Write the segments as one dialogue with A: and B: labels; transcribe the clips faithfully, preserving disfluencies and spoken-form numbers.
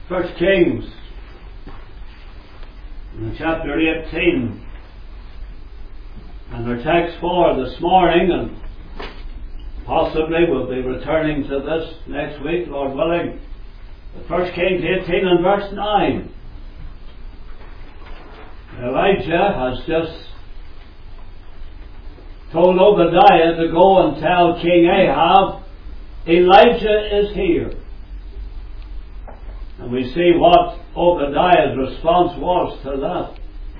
A: First Kings, in chapter eighteen, and our text for this morning, and possibly we'll be returning to this next week, Lord willing. But First Kings eighteen and verse nine. Elijah has just told Obadiah to go and tell King Ahab, Elijah is here. And we see what Obadiah's response was to that.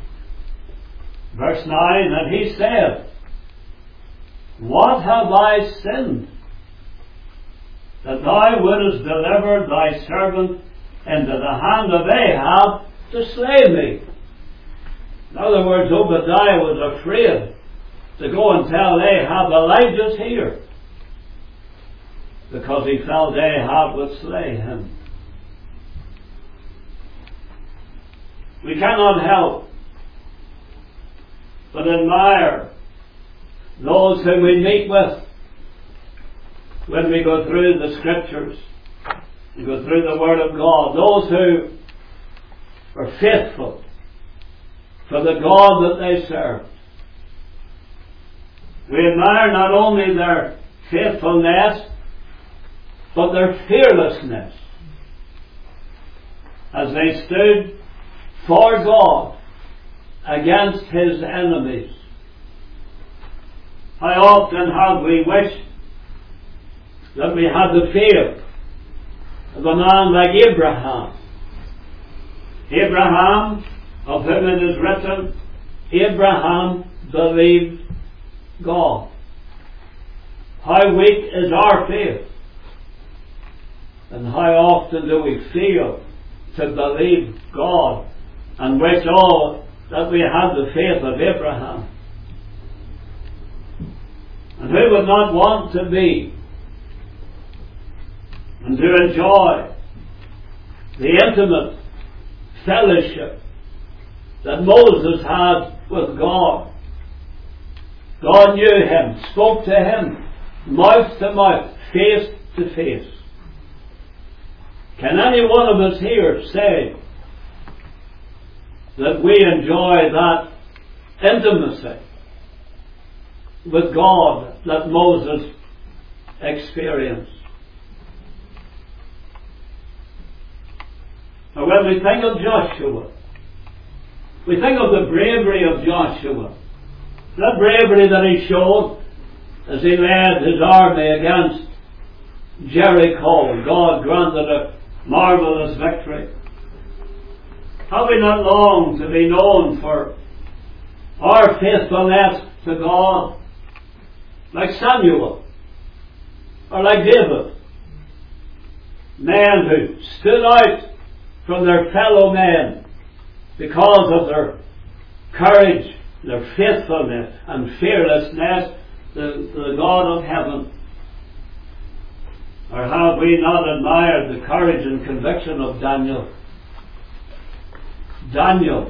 A: Verse nine, and he said, What have I sinned, that thou wouldest deliver thy servant into the hand of Ahab to slay me? In other words, Obadiah was afraid to go and tell Ahab, Elijah's here, because he felt Ahab would slay him. We cannot help but admire those whom we meet with when we go through the Scriptures, we go through the Word of God, those who are faithful for the God that they serve. We admire not only their faithfulness, but their fearlessness as they stood for God against His enemies. How often have we wished that we had the faith of a man like Abraham. Abraham, of whom it is written, Abraham believed God. How weak is our faith, and how often do we fail to believe God and wish all that we had the faith of Abraham. And who would not want to be and to enjoy the intimate fellowship that Moses had with God? God knew him, spoke to him, mouth to mouth, face to face. Can any one of us here say that we enjoy that intimacy with God that Moses experienced? Now, when we think of Joshua, we think of the bravery of Joshua, that bravery that he showed as he led his army against Jericho. God granted a marvelous victory. Have we not longed to be known for our faithfulness to God, like Samuel or like David? Men who stood out from their fellow men because of their courage, their faithfulness and fearlessness to the God of heaven. Or have we not admired the courage and conviction of Daniel? Daniel,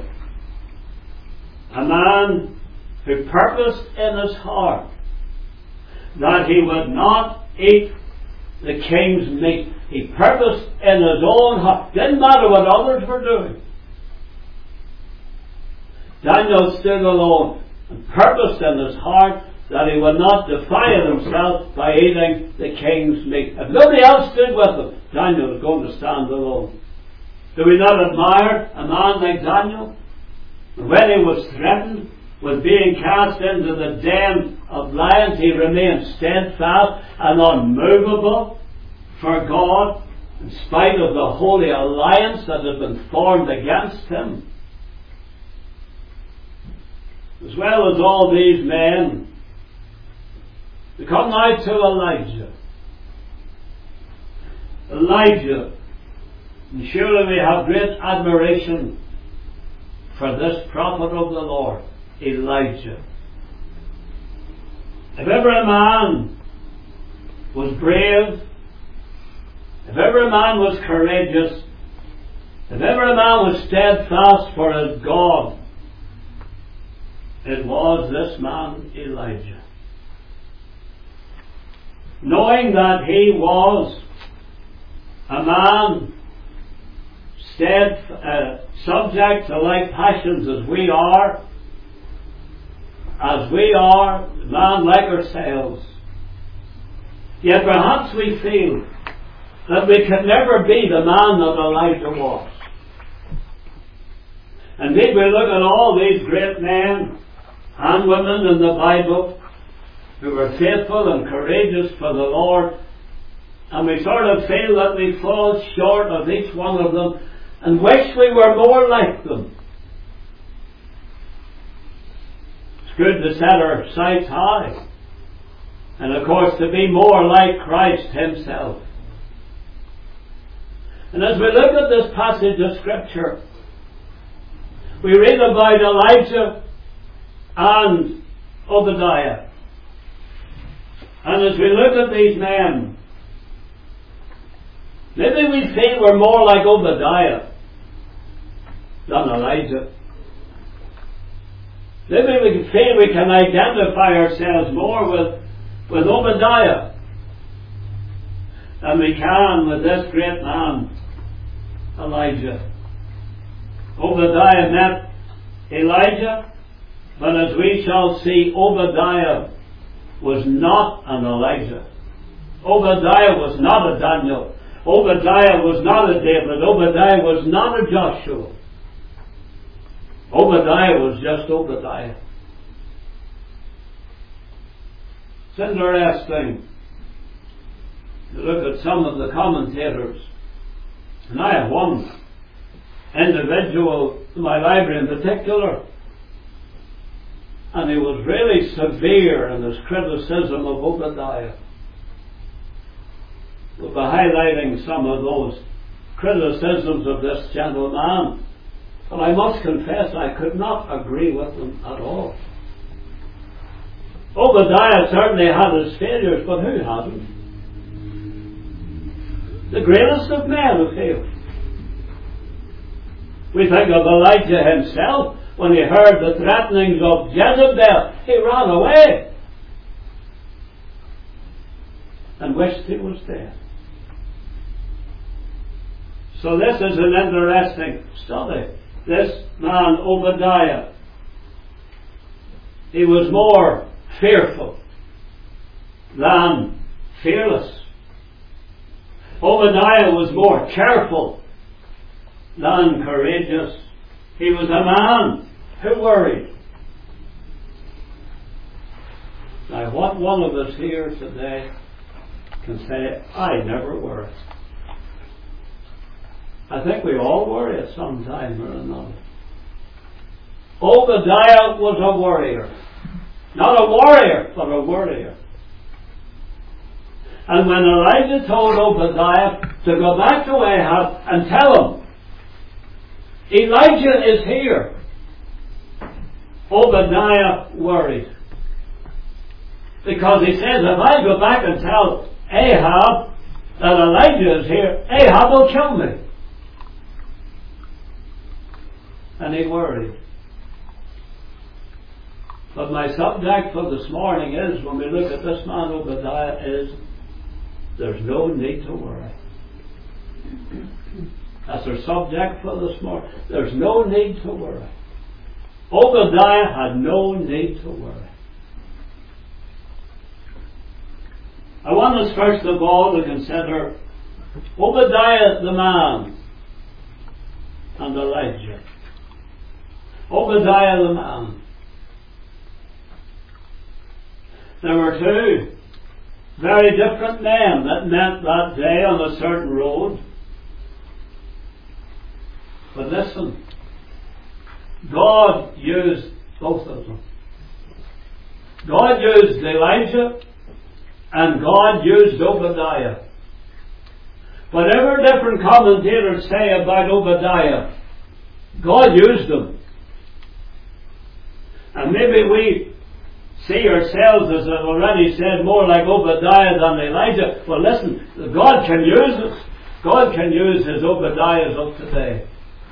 A: a man who purposed in his heart that he would not eat the king's meat. He purposed in his own heart. Didn't matter what others were doing. Daniel stood alone and purposed in his heart that he would not defile himself by eating the king's meat. If nobody else stood with him, Daniel was going to stand alone. Do we not admire a man like Daniel? When he was threatened with being cast into the den of lions, he remained steadfast and unmovable for God, in spite of the holy alliance that had been formed against him. As well as all these men, we come now to Elijah. Elijah. And surely we have great admiration for this prophet of the Lord, Elijah. If ever a man was brave, if ever a man was courageous, if ever a man was steadfast for his God, it was this man, Elijah. Knowing that he was a man stead, uh, subject to like passions as we are, as we are, man like ourselves. Yet perhaps we feel that we can never be the man that Elijah was. Indeed, we look at all these great men and women in the Bible who were faithful and courageous for the Lord, and we sort of feel that we fall short of each one of them and wish we were more like them. It's good to set our sights high, and of course to be more like Christ Himself. And as we look at this passage of Scripture, we read about Elijah and Obadiah. And as we look at these men, maybe we feel we're more like Obadiah than Elijah. Maybe we feel we can identify ourselves more with, with Obadiah than we can with this great man, Elijah. Obadiah met Elijah, but as we shall see, Obadiah was not an Elijah. Obadiah was not a Daniel. Obadiah was not a David. Obadiah was not a Joshua. Obadiah was just Obadiah. It's interesting to look at some of the commentators. And I have one individual in my library in particular, and he was really severe in his criticism of Obadiah. We'll be highlighting some of those criticisms of this gentleman, but I must confess I could not agree with them at all. Obadiah certainly had his failures, but who hasn't? The greatest of men have failed. We think of Elijah himself. When he heard the threatenings of Jezebel, he ran away and wished he was dead. So this is an interesting study. This man Obadiah, he was more fearful than fearless. Obadiah was more careful than courageous. He was a man who worried. Now, what one of us here today can say, I never worry? I think we all worry at some time or another. Obadiah was a warrior. Not a warrior, but a warrior. And when Elijah told Obadiah to go back to Ahab and tell him, Elijah is here, Obadiah worried. Because he says, if I go back and tell Ahab that Elijah is here, Ahab will kill me. And he worried. But my subject for this morning is, when we look at this man Obadiah, is there's no need to worry. That's our subject for this morning. There's no need to worry. Obadiah had no need to worry. I want us first of all to consider Obadiah the man and Elijah. Obadiah the man. There were two very different men that met that day on a certain road. But listen, God used both of them. God used Elijah and God used Obadiah. Whatever different commentators say about Obadiah, God used them. And maybe we see ourselves, as I've already said, more like Obadiah than Elijah. Well, listen, God can use us. God can use His Obadiahs of today.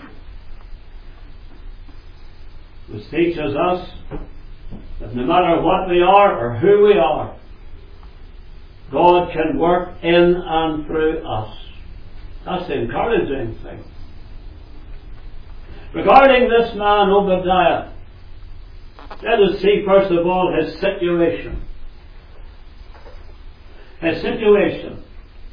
A: Which teaches us that no matter what we are or who we are, God can work in and through us. That's the encouraging thing. Regarding this man Obadiah, let us see first of all his situation. His situation.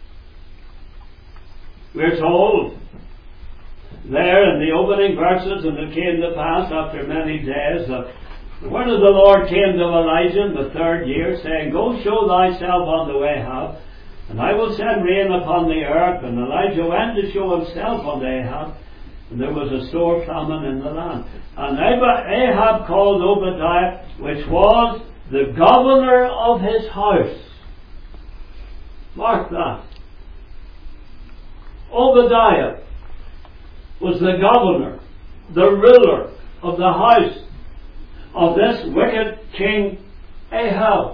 A: We're told there in the opening verses, and it came to pass after many days that the word of the Lord came to Elijah in the third year, saying, Go show thyself unto Ahab, and I will send rain upon the earth. And Elijah went to show himself unto Ahab, and there was a sore famine in the land. And Ahab called Obadiah, which was the governor of his house. Mark that. Obadiah was the governor, the ruler of the house of this wicked king Ahab.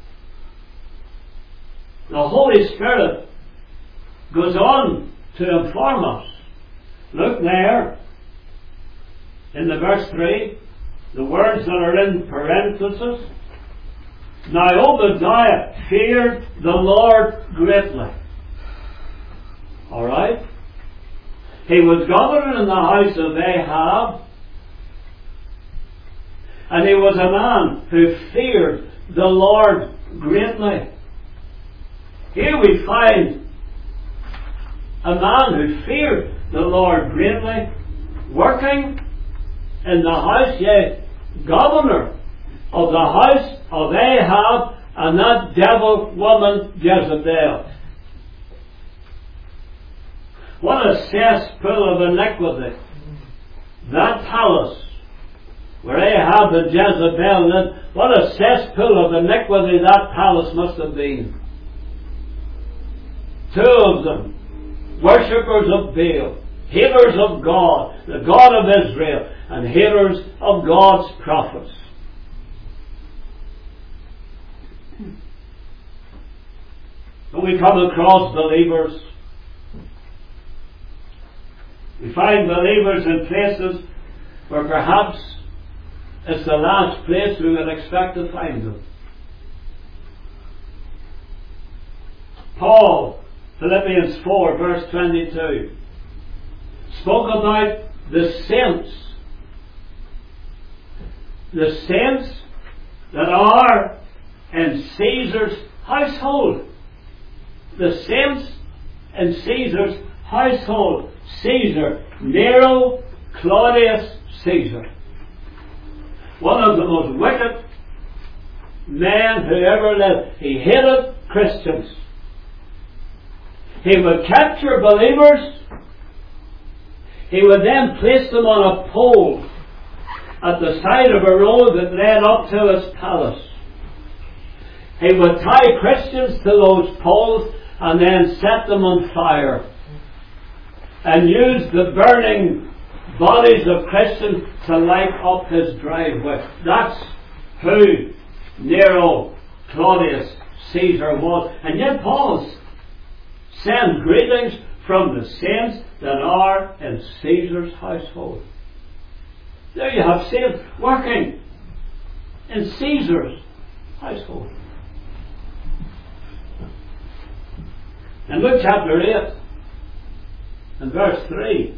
A: The Holy Spirit goes on to inform us. Look there in the verse three, the words that are in parenthesis. Now Obadiah feared the Lord greatly. Alright? He was governor in the house of Ahab, and he was a man who feared the Lord greatly. Here we find a man who feared the Lord greatly, working in the house, yea, governor of the house of Ahab and that devil woman Jezebel. What a cesspool of iniquity. That palace where Ahab and Jezebel lived, what a cesspool of iniquity that palace must have been. Two of them, worshippers of Baal, haters of God, the God of Israel, and haters of God's prophets. When we come across believers, we find believers in places where perhaps it's the last place we would expect to find them. Paul, Philippians four, verse twenty-two, spoke about the saints. The saints that are in Caesar's household. The saints in Caesar's household. Caesar, Nero, Claudius Caesar. One of the most wicked men who ever lived. He hated Christians. He would capture believers. He would then place them on a pole at the side of a road that led up to his palace. He would tie Christians to those poles and then set them on fire and use the burning bodies of Christians to light up his driveway. That's who Nero, Claudius, Caesar was. And yet Paul sends greetings from the saints that are in Caesar's household. There you have saints working in Caesar's household. In Luke chapter eight, and verse three,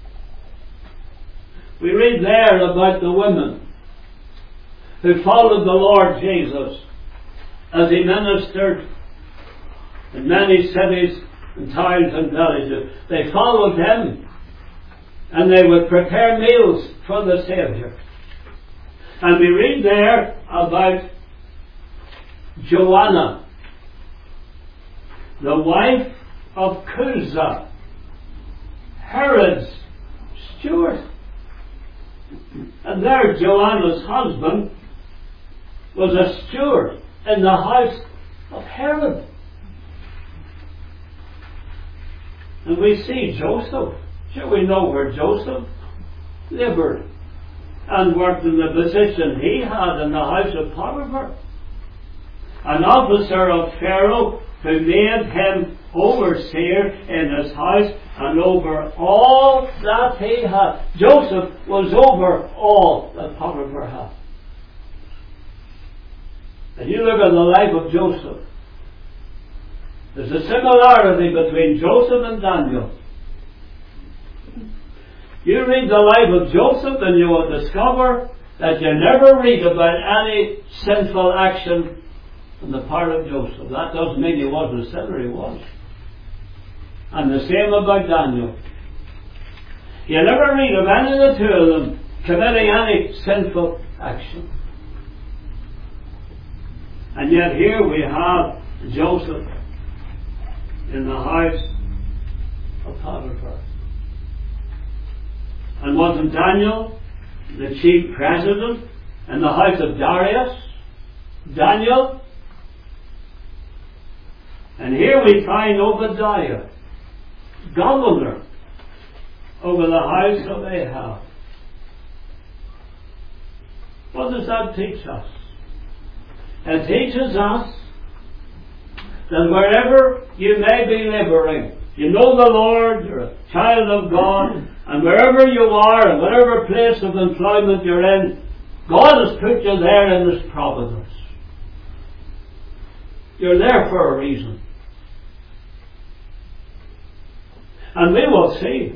A: we read there about the women who followed the Lord Jesus as he ministered in many cities and towns and villages. They followed him and they would prepare meals for the Saviour. And we read there about Joanna, the wife of Chuza, Herod's steward. And there Joanna's husband was a steward in the house of Herod. And we see Joseph. Sure, we know where Joseph laboured and worked in the position he had in the house of Potiphar. An officer of Pharaoh who made him overseer in his house and over all that he had. Joseph was over all that Potiphar had. And you look at the life of Joseph. There's a similarity between Joseph and Daniel. You read the life of Joseph and you will discover that you never read about any sinful action on the part of Joseph. That doesn't mean he wasn't a sinner, he was. And the same about Daniel. You never read of any of the two of them committing any sinful action. And yet here we have Joseph in the house of Potiphar. And wasn't Daniel the chief president in the house of Darius? Daniel? And here we find Obadiah, governor over the house of Ahab. What does that teach us? It teaches us that wherever you may be laboring, you know the Lord, you're a child of God, and wherever you are, and whatever place of employment you're in, God has put you there in His providence. You're there for a reason. And we will see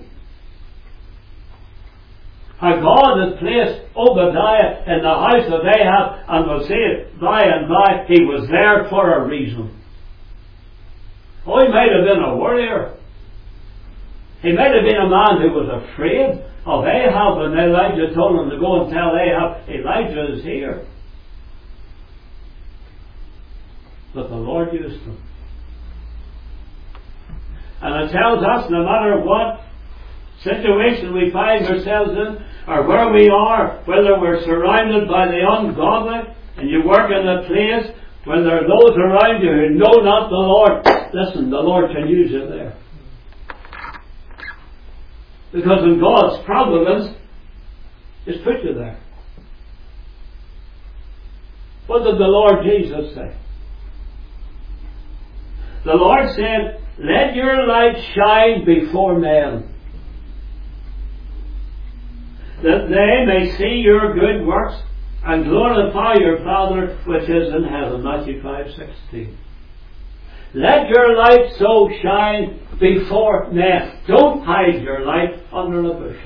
A: how God has placed Obadiah in the house of Ahab, and we'll see it by and by. He was there for a reason. Oh, he might have been a warrior. He might have been a man who was afraid of Ahab when Elijah told him to go and tell Ahab, Elijah is here. But the Lord used him. And it tells us no matter what situation we find ourselves in, or where we are, whether we're surrounded by the ungodly, and you work in a place when there are those around you who know not the Lord, listen, the Lord can use you there. Because in God's providence, He's put you there. What did the Lord Jesus say? The Lord said, let your light shine before men, that they may see your good works and glorify your Father which is in heaven. Matthew five sixteen. Let your light so shine before men. Don't hide your light under a bushel.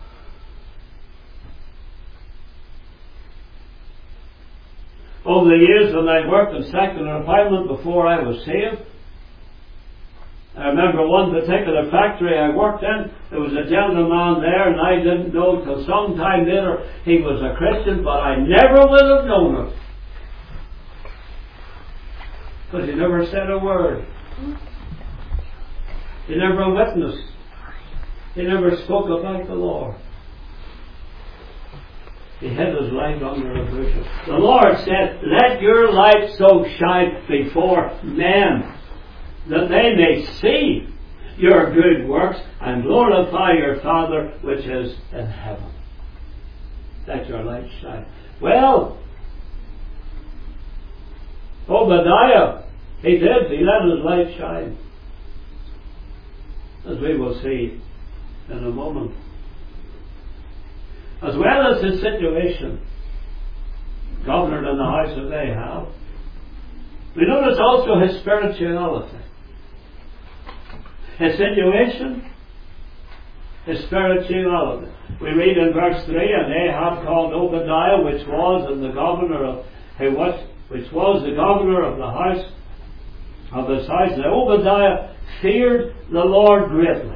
A: Over the years when I worked in secular employment before I was saved, I remember one particular factory I worked in, there was a gentleman there and I didn't know till some time later he was a Christian, but I never would have known it. Because he never said a word. He never witnessed. He never spoke about the Lord. He hid his light under a bushel. The Lord said, let your light so shine before men, that they may see your good works and glorify your Father which is in heaven. Let your light shine. Well, Obadiah, he did. He let his light shine. As we will see in a moment. As well as his situation, governor in the house of Ahab, we notice also his spirituality. His situation, his spirituality. We read in verse three, and Ahab called Obadiah, which was in the governor of who was which was the governor of the house of his house. Now Obadiah feared the Lord greatly.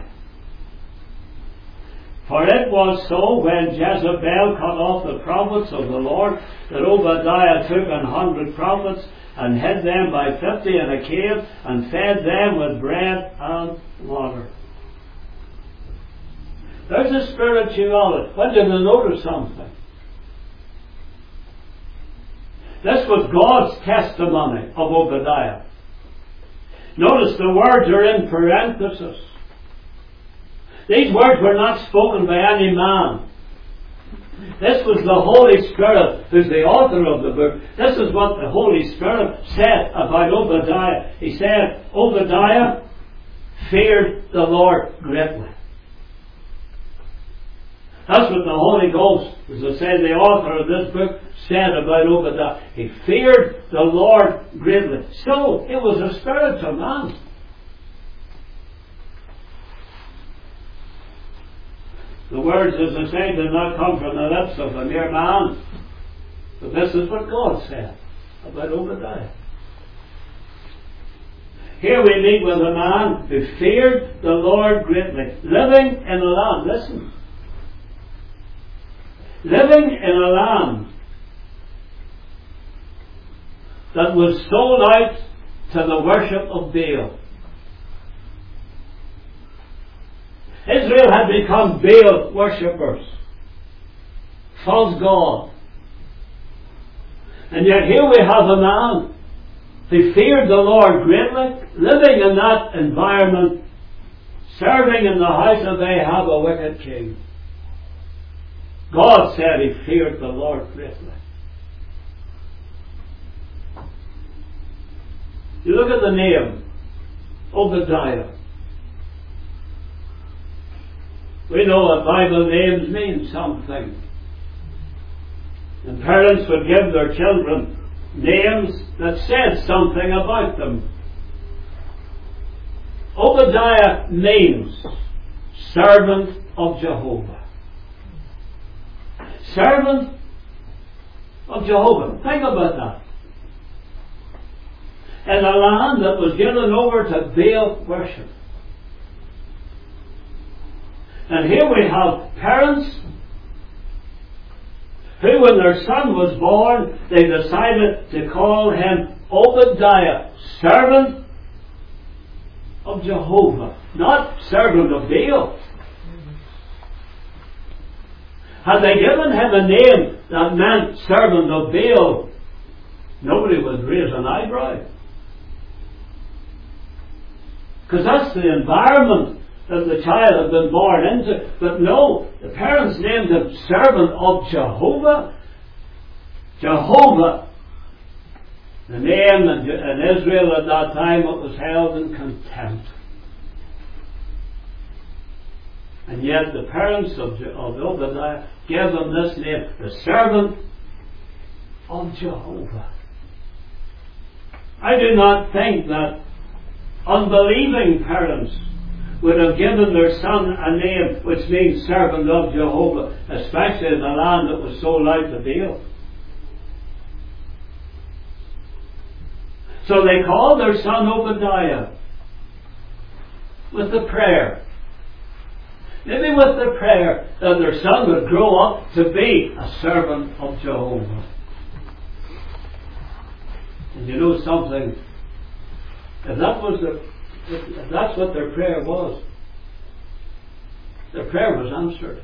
A: For it was so when Jezebel cut off the prophets of the Lord, that Obadiah took an hundred prophets and hid them by fifty in a cave, and fed them with bread and water. There's a spirituality. When did you notice something? This was God's testimony of Obadiah. Notice the words are in parenthesis. These words were not spoken by any man. This was the Holy Spirit who's the author of the book. This is what the Holy Spirit said about Obadiah. He said, Obadiah feared the Lord greatly. That's what the Holy Ghost, as I said, the author of this book, said about Obadiah. He feared the Lord greatly. So, it was a spiritual man. The words, as I say, did not come from the lips of a mere man. But this is what God said about Obadiah. Here we meet with a man who feared the Lord greatly, living in a land, listen, living in a land that was sold out to the worship of Baal. Israel had become Baal worshippers, false god. And yet here we have a man who feared the Lord greatly, living in that environment, serving in the house of Ahab, a wicked king. God said he feared the Lord greatly. You look at the name, Obadiah. We know that Bible names mean something. And parents would give their children names that said something about them. Obadiah means servant of Jehovah. Servant of Jehovah. Think about that. In a land that was given over to Baal worship. And here we have parents who, when their son was born, they decided to call him Obadiah, servant of Jehovah, not servant of Baal. Had they given him a name that meant servant of Baal, nobody would raise an eyebrow. Because that's the environment that the child had been born into. But no, the parents named him servant of Jehovah. Jehovah, the name in, in Israel at that time, it was held in contempt. And yet the parents of, of Obadiah gave him this name, the servant of Jehovah. I do not think that unbelieving parents would have given their son a name which means servant of Jehovah, especially in a land that was sold out to Baal. So they called their son Obadiah with the prayer, maybe with the prayer that their son would grow up to be a servant of Jehovah. And you know something, if that was the If that's what their prayer was, their prayer was answered.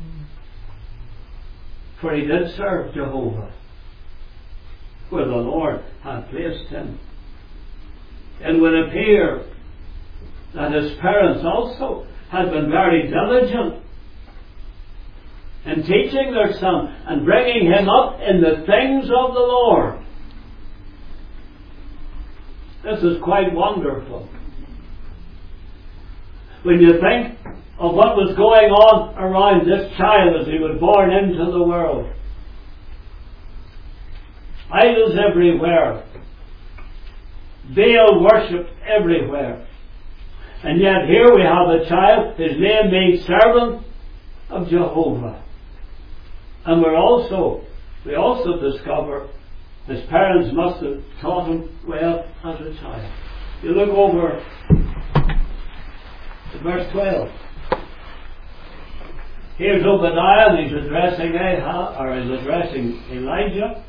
A: For he did serve Jehovah, where the Lord had placed him. It would appear that his parents also had been very diligent in teaching their son and bringing him up in the things of the Lord. This is quite wonderful. When you think of what was going on around this child as he was born into the world. Idols everywhere. Baal worshipped everywhere. And yet here we have a child, his name being servant of Jehovah. And we're also, we also discover his parents must have taught him well as a child. You look over verse twelve. Here's Obadiah, and he's addressing Ahab, or he's addressing Elijah.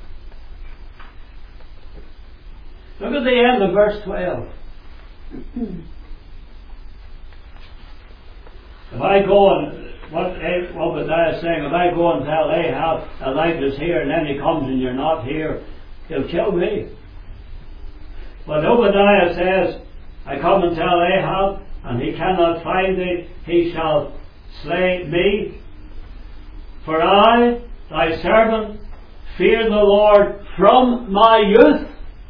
A: Look at the end of verse twelve. If I go and what Obadiah is saying, if I go and tell Ahab Elijah's here, and then he comes and you're not here, he'll kill me. But Obadiah says, I come and tell Ahab, and he cannot find thee, he shall slay me. For I, thy servant, fear the Lord from my youth.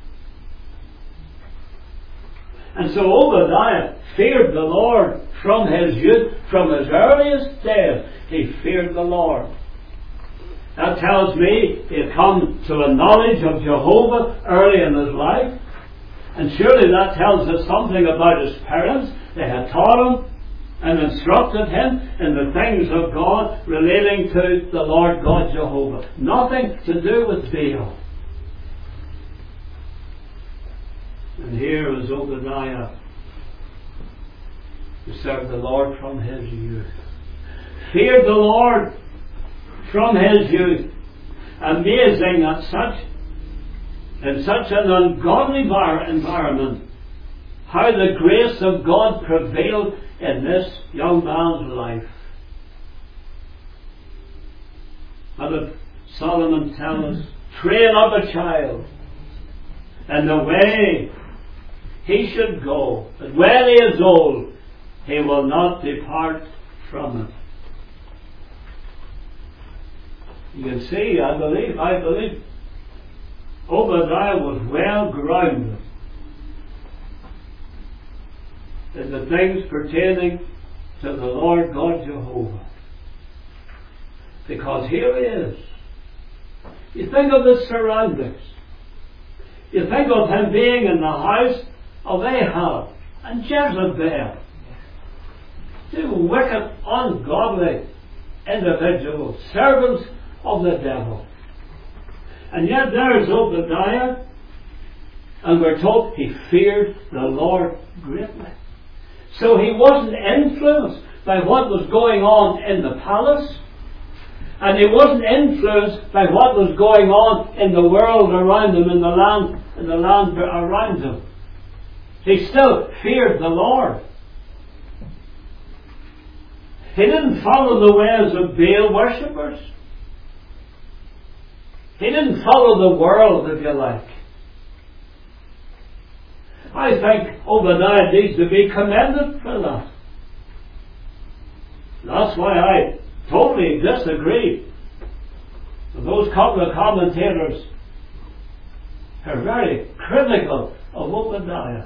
A: And so Obadiah feared the Lord from his youth, from his earliest days. He feared the Lord. That tells me he had come to a knowledge of Jehovah early in his life. And surely that tells us something about his parents. They had taught him and instructed him in the things of God relating to the Lord God Jehovah. Nothing to do with Baal. And here is Obadiah, who served the Lord from his youth. Feared the Lord from his youth. Amazing that such, in such an ungodly environment, how the grace of God prevailed in this young man's life. How did Solomon tell us? Train up a child in the way he should go, and when he is old, he will not depart from it. You can see, I believe, I believe, Obadiah was well grounded in the things pertaining to the Lord God Jehovah. Because here he is. You think of the surroundings. You think of him being in the house of Ahab and Jezebel. Two wicked, ungodly individuals, servants of the devil. And yet there's Obadiah, and we're told he feared the Lord greatly. So he wasn't influenced by what was going on in the palace, and he wasn't influenced by what was going on in the world around him, in the land, in the land around him. He still feared the Lord. He didn't follow the ways of Baal worshippers. He didn't follow the world, if you like. I think Obadiah needs to be commended for that. That's why I totally disagree with those couple of commentators who are very critical of Obadiah.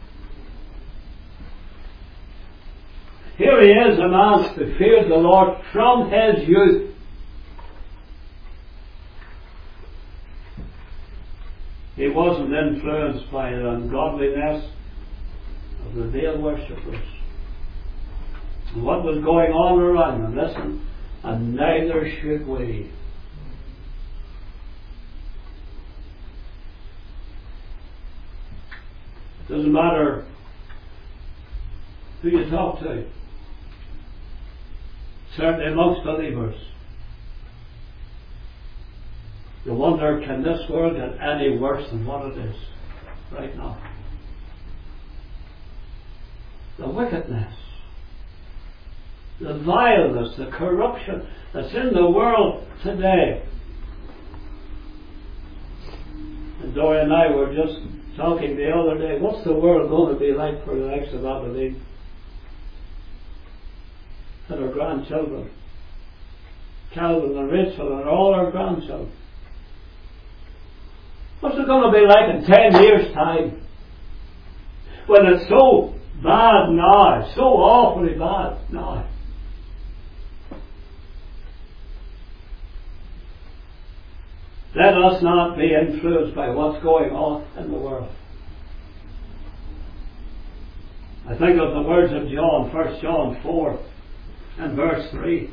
A: Here he is, a man who feared the Lord from his youth. He wasn't influenced by the ungodliness of the Baal worshippers. What was going on around him, listen, and neither should we. It doesn't matter who you talk to. Certainly amongst believers. You wonder, can this world get any worse than what it is right now? The wickedness, the vileness, the corruption that's in the world today. And Dory and I were just talking the other day, what's the world going to be like for the next of Aberdeen? And our grandchildren. Calvin and Rachel and all our grandchildren. What's it going to be like in ten years' time? When it's so bad now, so awfully bad now. Let us not be influenced by what's going on in the world. I think of the words of John, First John four and verse three.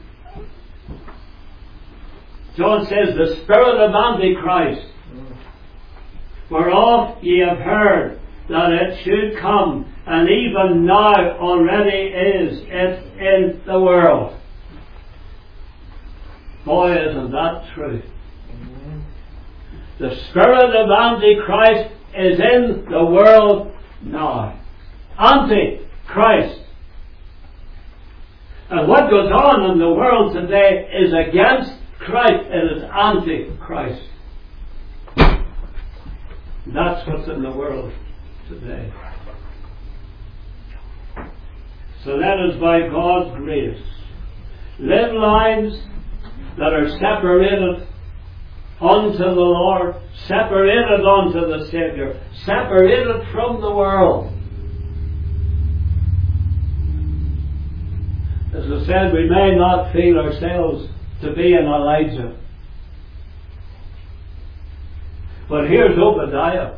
A: John says, the spirit of Antichrist, whereof ye have heard that it should come, and even now already is it in the world. Boy, isn't that true. The spirit of Antichrist is in the world now. Antichrist. And what goes on in the world today is against Christ. It is Antichrist. That's what's in the world today. So let us, by God's grace, live lives that are separated unto the Lord, separated unto the Saviour, separated from the world. As I said, we may not feel ourselves to be an Elijah. But here's Obadiah.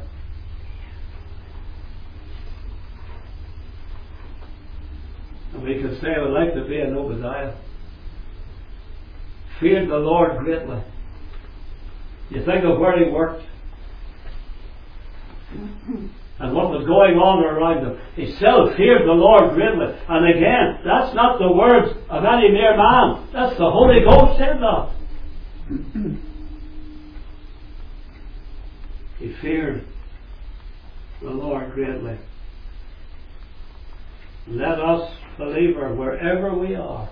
A: And we could say, I would like to be an Obadiah. Feared the Lord greatly. You think of where he worked and what was going on around him. He still feared the Lord greatly. And again, that's not the words of any mere man. That's the Holy Ghost said that. He feared the Lord greatly. Let us, believer, wherever we are,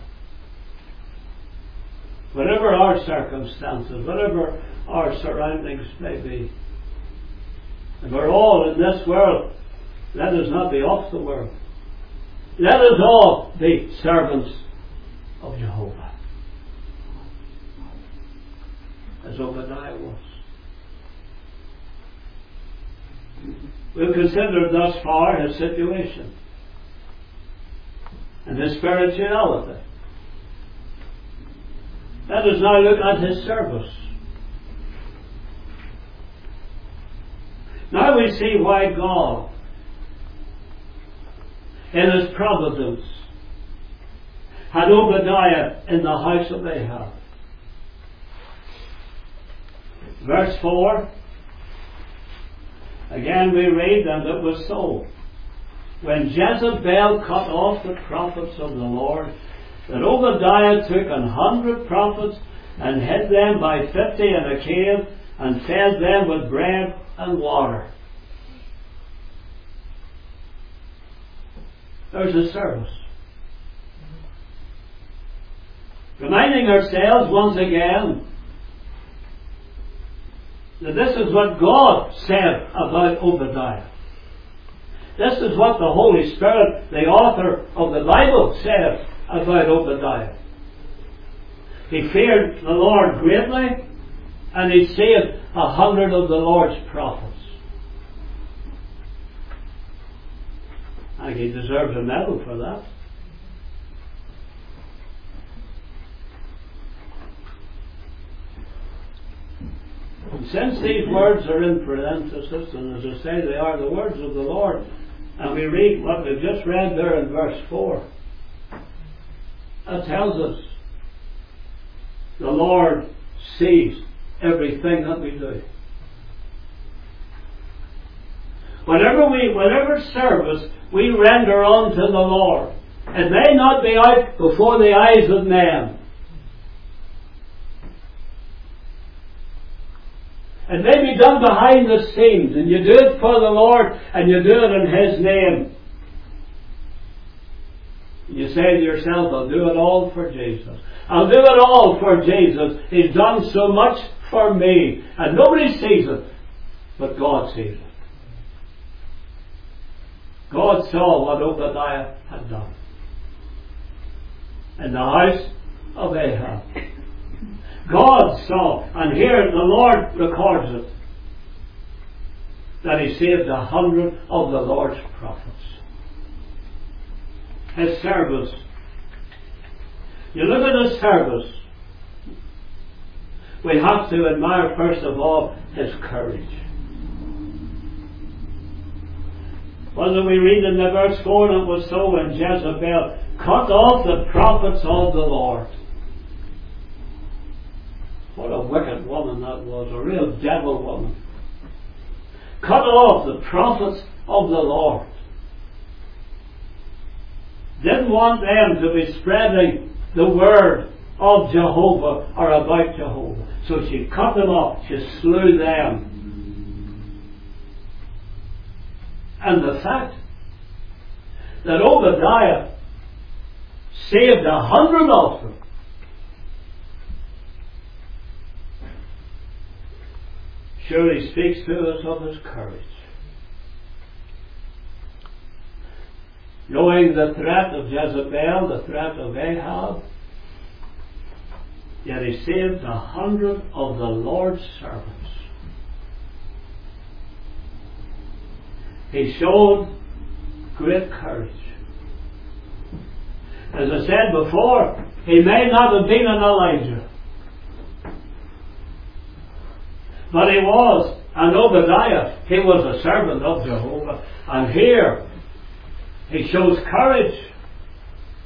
A: whatever our circumstances, whatever our surroundings may be, and we're all in this world, let us not be off the world. Let us all be servants of Jehovah, as Obadiah was. We've considered thus far his situation and his spirituality. Let us now look at his service. Now we see why God, in his providence, had Obadiah in the house of Ahab. Verse four, again we read, and it was so, when Jezebel cut off the prophets of the Lord, that Obadiah took an hundred prophets and hid them by fifty in a cave and fed them with bread and water. There's a service. Reminding ourselves once again that this is what God said about Obadiah. This is what the Holy Spirit, the author of the Bible, said about Obadiah. He feared the Lord greatly, and he saved a hundred of the Lord's prophets. And he deserves a medal for that. And since these words are in parenthesis, and as I say, they are the words of the Lord, and we read what we've just read there in verse four, that tells us the Lord sees everything that we do. Whatever we, whatever service we render unto the Lord, it may not be out before the eyes of men. It may be done behind the scenes, and you do it for the Lord, and you do it in His name. You say to yourself, I'll do it all for Jesus. I'll do it all for Jesus. He's done so much for me. And nobody sees it, but God sees it. God saw what Obadiah had done in the house of Ahab. God saw, and here the Lord records it, that he saved a hundred of the Lord's prophets. His service. You look at his service, we have to admire first of all his courage. Wasn't we read in the verse four, and it was so when Jezebel cut off the prophets of the Lord. What a wicked woman that was, a real devil woman. Cut off the prophets of the Lord. Didn't want them to be spreading the word of Jehovah or about Jehovah. So she cut them off. She slew them. And the fact that Obadiah saved a hundred of them surely speaks to us of his courage. Knowing the threat of Jezebel, the threat of Ahab, yet he saved a hundred of the Lord's servants. He showed great courage. As I said before, he may not have been an Elijah, but he was, and Obadiah, he was a servant of Jehovah. And here, he shows courage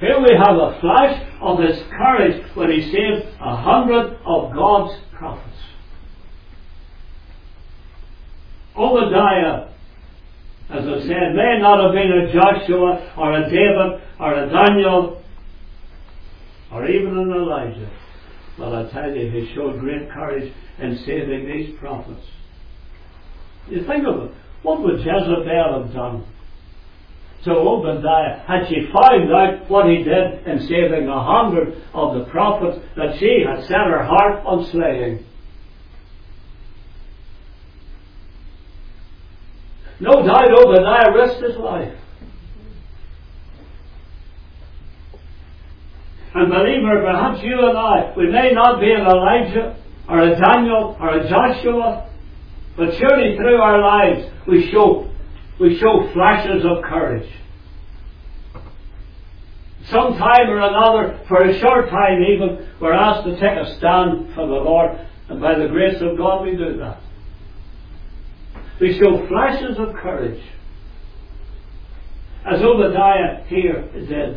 A: Here we have a flash of his courage when he saved a hundred of God's prophets. Obadiah, as I said, may not have been a Joshua or a David or a Daniel or even an Elijah. But I tell you, he showed great courage in saving these prophets. You think of it. What would Jezebel have done to Obadiah had she found out what he did in saving a hundred of the prophets that she had set her heart on slaying? No doubt Obadiah risked his life. And believer, perhaps you and I, we may not be an Elijah or a Daniel or a Joshua, but surely through our lives we show we show flashes of courage. Sometime or another, for a short time even, we're asked to take a stand for the Lord, and by the grace of God we do that. We show flashes of courage, as Obadiah here did.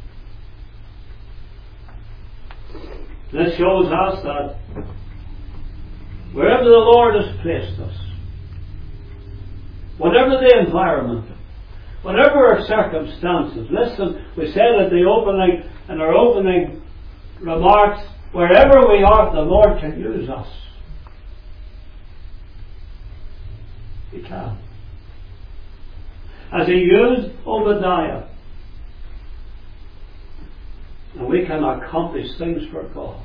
A: This shows us that wherever the Lord has placed us, whatever the environment, whatever our circumstances, listen, we said at the opening, in our opening remarks, wherever we are, the Lord can use us. He can. As he used Obadiah, and we can accomplish things for God.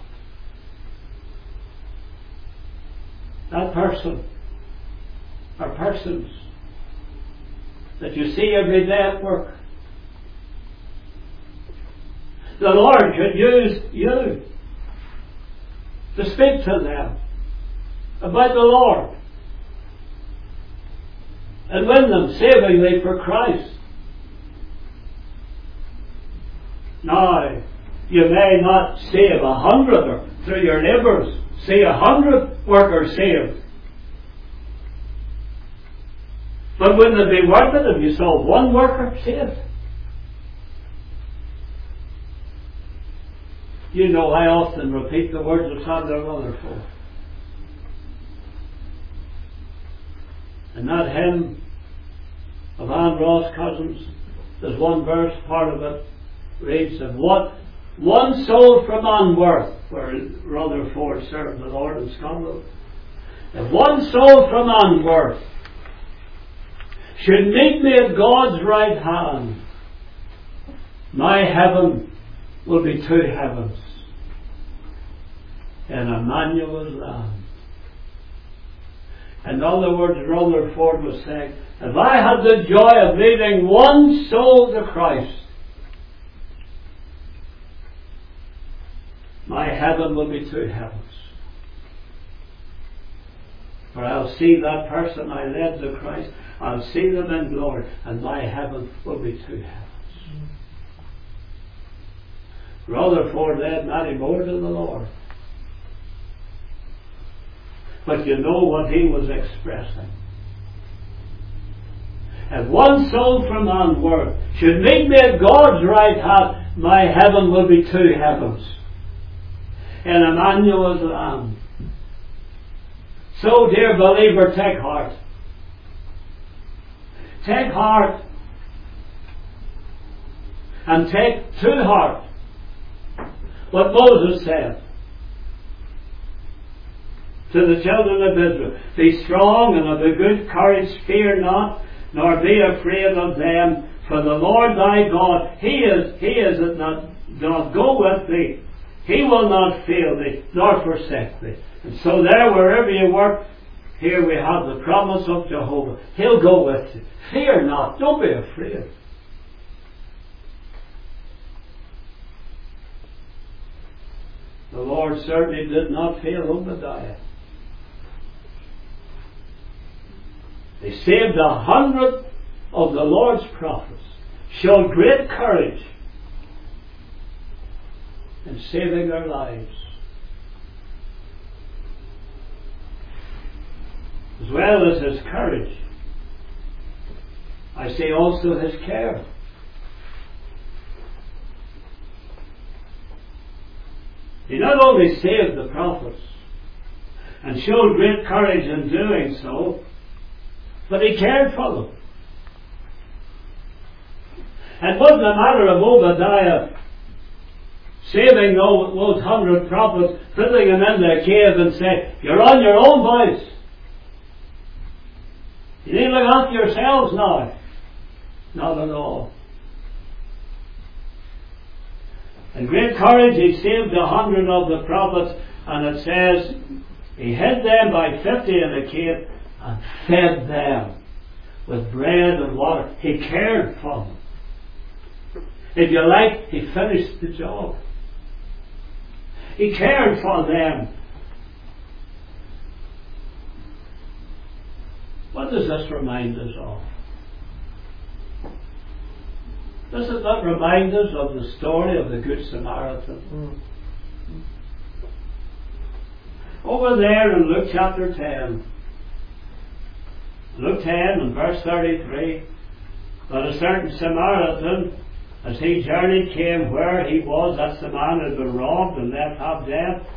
A: That person, or persons, that you see every day at work, the Lord could use you to speak to them about the Lord and win them savingly for Christ. Now, you may not save a hundred, or through your labours see a hundred workers saved. But wouldn't it be worth it if you saw one worker saved? You know, I often repeat the words of Sandra Rutherford. And that hymn of Anne Ross Cousins, there's one verse, part of it reads, and what one soul from Anworth, where Rutherford served the Lord in Scotland, if one soul from Anworth should meet me at God's right hand, my heaven will be two heavens in Emmanuel's land. In other words, Rutherford was saying, if I had the joy of leading one soul to Christ, my heaven will be two heavens. For I'll see that person I led to Christ, I'll see them in glory, and my heaven will be two heavens. Rutherford led many more to the Lord. But you know what he was expressing. If one soul from Anworth should meet me at God's right hand, my heaven will be two heavens in Emmanuel's land. So, dear believer, take heart. Take heart. And take to heart what Moses said to the children of Israel. Be strong and of a good courage, fear not, nor be afraid of them, for the Lord thy God, He is, He is it not, doth go with thee. He will not fail thee, nor forsake thee. And so there, wherever you work, here we have the promise of Jehovah. He'll go with you. Fear not. Don't be afraid. The Lord certainly did not fail Obadiah. They saved a hundred of the Lord's prophets, showed great courage in saving their lives. As well as his courage, I say also his care. He not only saved the prophets and showed great courage in doing so, but he cared for them. It wasn't a matter of Obadiah saving those, those hundred prophets, putting them in their cave and saying, you're on your own, boys. You need to look after yourselves now. Not at all. In great courage he saved a hundred of the prophets, and it says he hid them by fifty in a cave and fed them with bread and water. He cared for them. If you like, he finished the job. He cared for them. What does this remind us of? Does it not remind us of the story of the Good Samaritan? Mm. Over there in Luke chapter ten, Luke ten and verse thirty-three, that a certain Samaritan, as he journeyed, came where he was. That's the man who had been robbed and left half dead.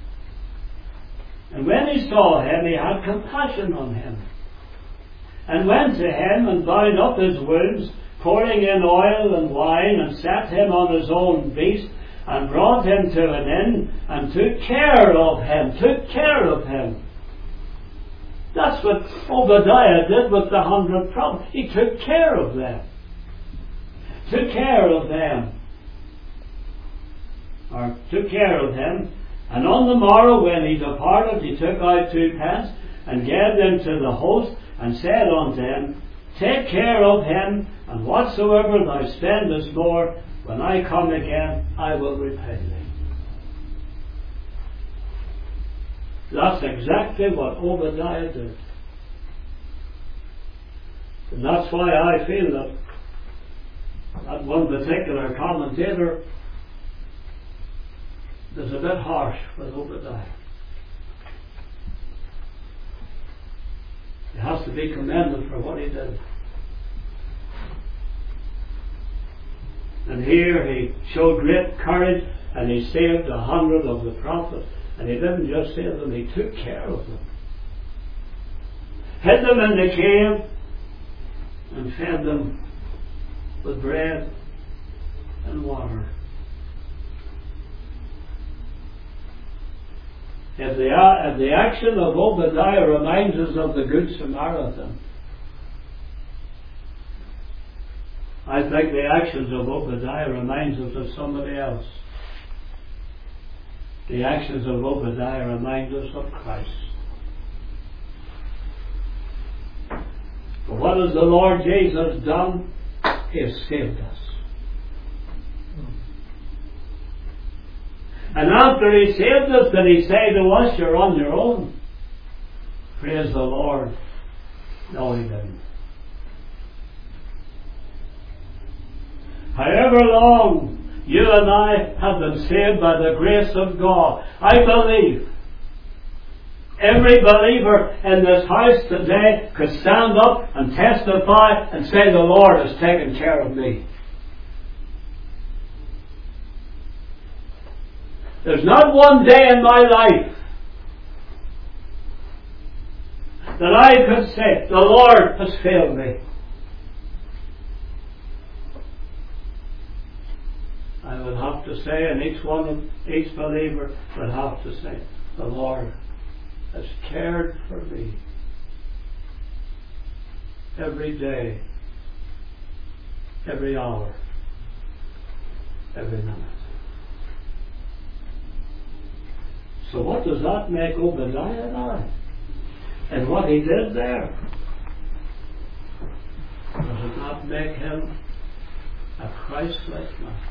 A: And when he saw him, he had compassion on him, and went to him and bound up his wounds, pouring in oil and wine, and set him on his own beast, and brought him to an inn, and took care of him, took care of him. That's what Obadiah did with the hundred prophets. He took care of them. Took care of them. Or took care of him. And on the morrow when he departed, he took out two pence, and gave them to the host, and said unto him, take care of him, and whatsoever thou spendest more, when I come again, I will repay thee. That's exactly what Obadiah did. And that's why I feel that that one particular commentator is a bit harsh with Obadiah. He has to be commended for what he did. And here he showed great courage, and he saved a hundred of the prophets. And he didn't just save them, he took care of them. Hid them in the cave and fed them with bread and water. If the, if the action of Obadiah reminds us of the Good Samaritan, I think the actions of Obadiah reminds us of somebody else. The actions of Obadiah remind us of Christ. But what has the Lord Jesus done? He has saved us. And after he saved us, did he say to us, you're on your own? Praise the Lord. No, he didn't. However long you and I have been saved by the grace of God, I believe every believer in this house today could stand up and testify and say, the Lord has taken care of me. There's not one day in my life that I could say, the Lord has failed me. I would have to say, and each one of each believer would have to say, the Lord has cared for me every day, every hour, every minute. So what does that make Obadiah now? And what he did there? Does it not make him a Christ-like man?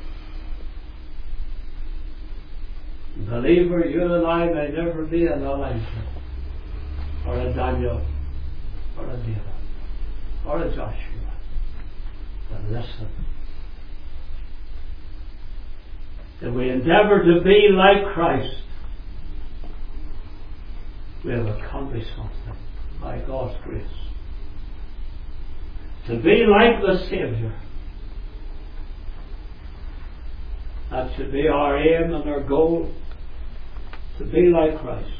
A: Believer, you and I may never be an Elijah, or a Daniel, or a David, or a Joshua. But listen. If we endeavour to be like Christ, we have accomplished something by God's grace. To be like the Saviour. That should be our aim and our goal to be like Christ.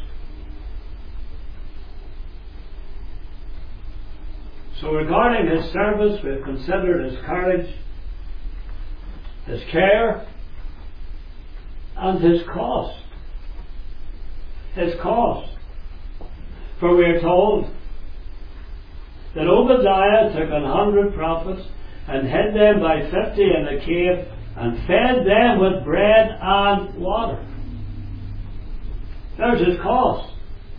A: So regarding his service, we've considered his courage, his care, and his cost. His cost. For we are told that Obadiah took an hundred prophets and hid them by fifty in a cave and fed them with bread and water. There's his cost.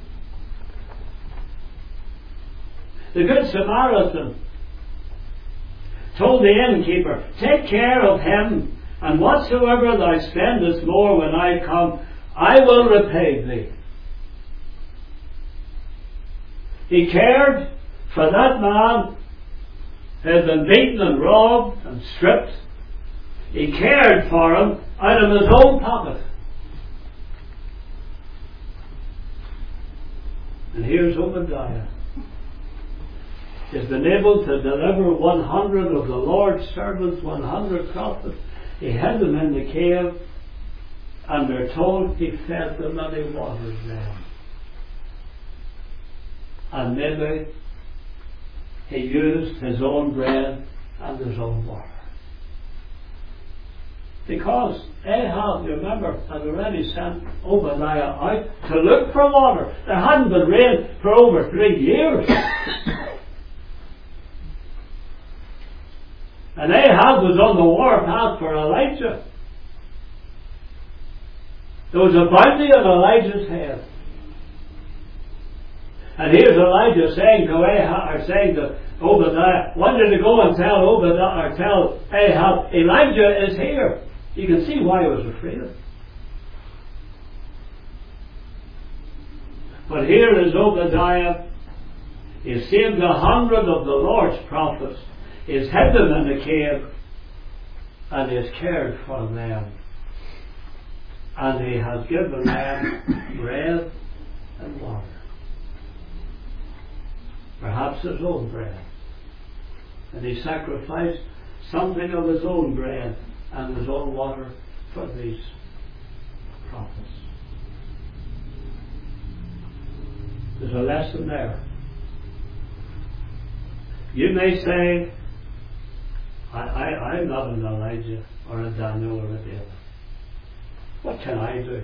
A: The Good Samaritan told the innkeeper, take care of him, and whatsoever thou spendest more when I come, I will repay thee. He cared for that man who had been beaten and robbed and stripped. He cared for him out of his own pocket. And here's Obadiah. He's been able to deliver one hundred of the Lord's servants, one hundred prophets. He hid them in the cave, and they're told he fed them and he watered them. And maybe he used his own bread and his own water. Because Ahab, you remember, had already sent Obadiah out to look for water. There hadn't been rain for over three years. And Ahab was on the warpath for Elijah. There was a bounty on Elijah's head. And here's Elijah saying to Ahab, or saying to Obadiah, wanted to go and tell Obadiah, or tell Ahab, Elijah is here. You can see why he was afraid. But here is Obadiah. He saved a hundred of the Lord's prophets. He's hid them in the cave, and he has cared for them. And he has given them bread and water. Perhaps his own bread. And he sacrificed something of his own bread and his own water for these prophets. There's a lesson there. You may say, I, I, I'm not an Elijah or a Daniel or a David. What can I do?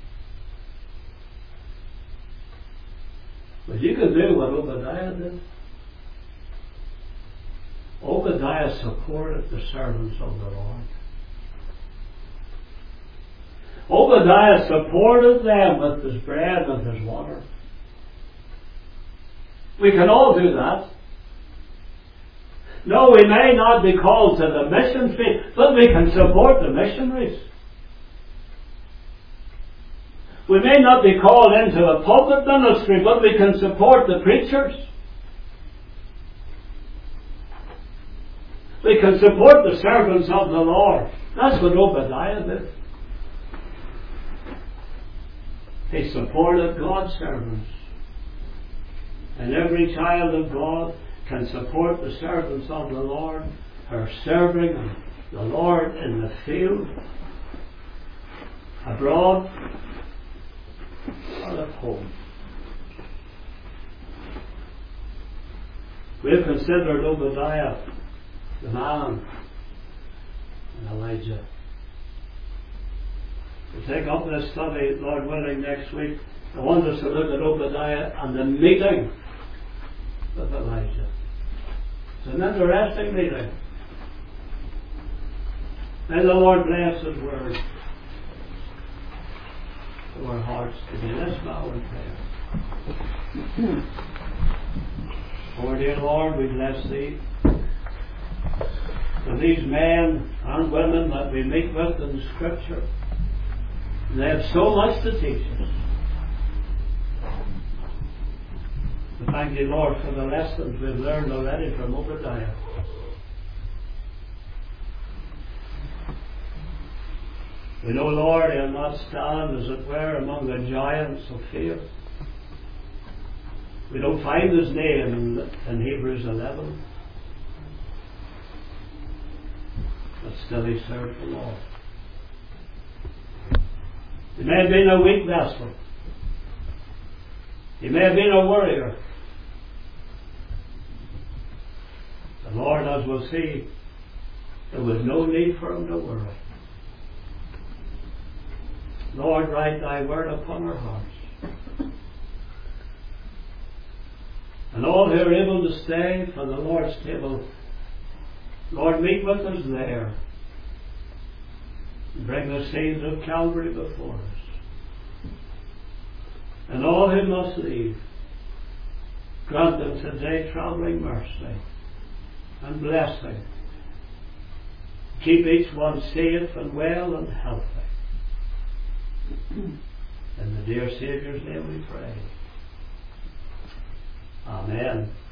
A: But you can do what Obadiah did. Obadiah supported the servants of the Lord. Obadiah supported them with his bread and his water. We can all do that. No, we may not be called to the mission field, but we can support the missionaries. We may not be called into a pulpit ministry, but we can support the preachers. We can support the servants of the Lord. That's what Obadiah did. He supported God's servants. And every child of God can support the servants of the Lord who are serving the Lord in the field, abroad, or at home. We have considered Obadiah, the man, and Elijah. We'll take up this study, Lord willing, next week. I want us to look at Obadiah and the meeting with Elijah. It's an interesting meeting. May the Lord bless His word to our hearts today. Let's bow in prayer. Oh dear Lord, we bless Thee for these men and women that we meet with in Scripture. They have so much to teach us. We thank you, Lord, for the lessons we've learned already from Obadiah. We know, Lord, He'll not stand, as it were, among the giants of faith. We don't find His name in, in Hebrews eleven. But still He served the Lord. He may have been a weak vessel. He may have been a worrier. The Lord, as we'll see, there was no need for him to worry. Lord, write thy word upon our hearts. And all who are able to stay for the Lord's table, Lord, meet with us there. Bring the scenes of Calvary before us. And all who must leave, grant them today travelling mercy and blessing. Keep each one safe and well and healthy. In the dear Saviour's name we pray. Amen.